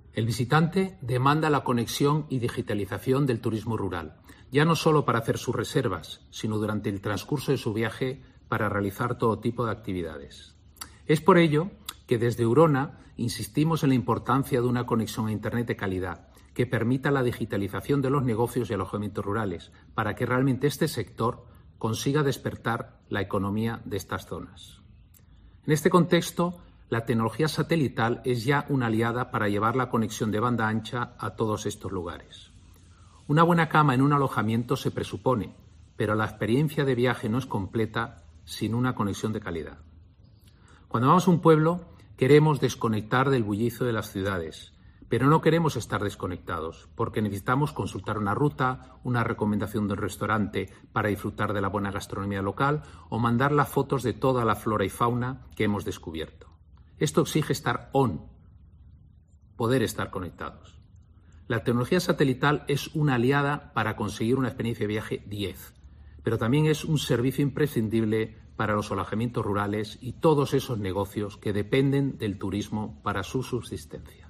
El visitante demanda la conexión y digitalización del turismo rural, ya no solo para hacer sus reservas, sino durante el transcurso de su viaje para realizar todo tipo de actividades. Es por ello que desde Eurona insistimos en la importancia de una conexión a Internet de calidad que permita la digitalización de los negocios y alojamientos rurales para que realmente este sector consiga despertar la economía de estas zonas. En este contexto, la tecnología satelital es ya una aliada para llevar la conexión de banda ancha a todos estos lugares. Una buena cama en un alojamiento se presupone, pero la experiencia de viaje no es completa sin una conexión de calidad. Cuando vamos a un pueblo, queremos desconectar del bullicio de las ciudades, pero no queremos estar desconectados, porque necesitamos consultar una ruta, una recomendación de un restaurante para disfrutar de la buena gastronomía local o mandar las fotos de toda la flora y fauna que hemos descubierto. Esto exige estar poder estar conectados. La tecnología satelital es una aliada para conseguir una experiencia de viaje 10, pero también es un servicio imprescindible para los alojamientos rurales y todos esos negocios que dependen del turismo para su subsistencia.